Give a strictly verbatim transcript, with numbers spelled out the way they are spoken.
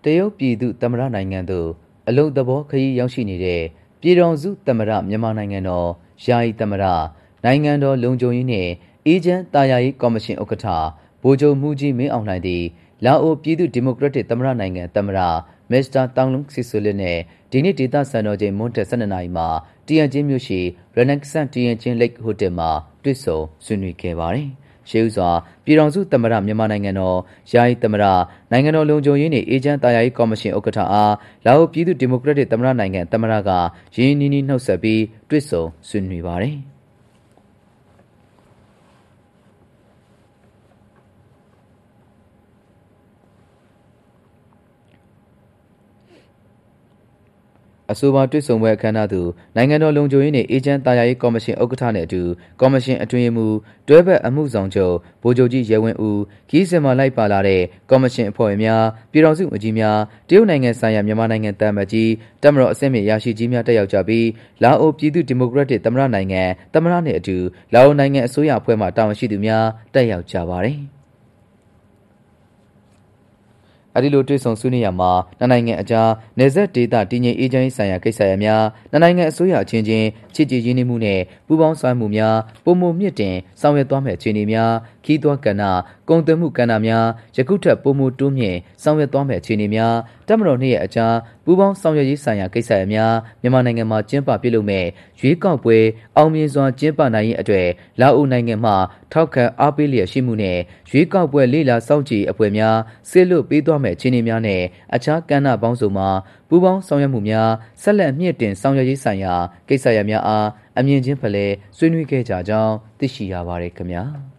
တရုတ်ပြည်သူသမ္မတနိုင်ငံသို့အလုံသဘောခရီးရောက်ရှိနေတဲ့ပြည်ထောင်စုသမ္မတမြန်မာနိုင်ငံတော်ယာယီသမ္မတနိုင်ငံတော်လုံခြုံရေးနှင့်အေဂျင့်တာယာရေးကော်မရှင်ဥက္ကဋ္ဌဗိုလ်ချုပ်မှုကြီးမင်းအောင်လှိုင်သည်လာအိုပြည်သူဒီမိုကရက်တစ်သမ္မတနိုင်ငံသမ္မတမစ္စတာတောင်လုံးစီဆိုလစ်နှင့်ဒီနေ့ဒေသစံတော်ချိန်မွန်းတက်၁၂နာရီမှာတရန်ချင်းမြို့ရှိရနက်ဆန်တရန်ချင်းလိတ်ဟိုတယ်မှာတွေ့ဆုံဆွေးနွေးခဲ့ပါတယ်။ရှေးဥစွာပြည်ထောင်စုသမ္မတမြန်မာနိုင်ငံတော်ယာယီသမ္မတနိုင်ငံတော်လုံခြုံရေးနှင့်အေဂျင့်တာယာရေးကော်မရှင်ဥက္ကဋ္ဌအားလာအိုပြည်သူဒီမိုကရက်တစ်သမ္မတနိုင်ငံသမ္မတကရင်းနှီးနှီးနှုတ်ဆက်ပြီးတွေ့ဆုံဆွေးနွေးပါတယ်။အဆိုပါတွေ့ဆုံပွဲအခမ်းအနားသို့နိုင်ငံတော်လုံခြုံရေးနှင့်အေဂျင့်တာယာရေးကော်မရှင်ဥက္ကဋ္ဌနှင့်အတူကော်မရှင်အတွင်းရေးမှူးတွဲဘက်အမှုဆောင်ချုပ်ဗိုလ်ချုပ်ကြီးရဲဝင်းဦးခီးစင်မှာလိုက်ပါလာတဲ့ကော်မရှင်အဖွဲ့ဝင်များပြည်ထောင်စုဝန်ကြီးများတရုတ်နိုင်ငံဆိုင်ရာမြန်မာနိုင်ငံတမန်ကြီးတမတော်အဆင့်မြင့်ရာရှိကြီးများတက်ရောက်ကြပြီးလာအိုပြည်သူဒီမိုကရက်တစ်သမ္မတနိုင်ငံသမ္မတနှင့်အတူလာအိုနိုင်ငံအစိုးရအဖွဲ့မှတာဝန်ရှိသူများတက်ရောက်ကြပါတယ်။အဲဒီလိုတွေ့ဆုံဆွေးနွေးရမှာနှစ်နိုင်ငံအကြားနယ်စပ်ဒေသတည်ငြိမ်အေးချမ်းရေးဆိုင်ရာကိစ္စရပ်များနှစ်နိုင်ငံအစိုးရအချင်းချင်းချစ်ကြည်ရင်းနှီးမှုနဲ့ပူးပေါင်းဆောင်ရွက်မှုများပုံမှုမြင့်တင်ဆောင်ရွက်သွားမယ့်အခြေအနေများခီးသွွားကဏ္ဍကုန်သွယ်မှုကဏ္ဍများယခုထက်ပုံမှုတိုးမြင့်ဆောင်ရွက်သွားမယ့်အခြေအနေများတပ်မတော်နှင့်ရဲ့အကြားပူးပေါင်းဆောင်ရွက်ရေးဆိုင်ရာကိစ္စရပ်များမြန်မာနိုင်ငံမှာကျင်းပပြုလုပ်မဲ့ရွေးကောက်ပွဲအောင်မြင်စွာကျင်းပနိုင်ရေးအတွက်လာအိုနိုင်ငံမှထောက်ခံအားပေးလျက်ရှိမှုနဲ့ရွေးကောက်ပွဲလေ့လာစောင့်ကြည့်အဖွဲ့များဆေးလွတ်ပေးသွားမဲ့အခြေအနေများနဲ့အခြားကဏ္ဍပေါင်းစုံမှာပူးပေါင်းဆောင်ရွက်မှုများဆက်လက်မြင့်တင်ဆောင်ရွက်ရေးဆိုင်ရာကိစ္စရပ်များအားအမြင်ချင်းဖလှယ်ဆွေးနွေးခဲ့ကြကြောင်းသိရှိရပါတယ်ခင်ဗျာ။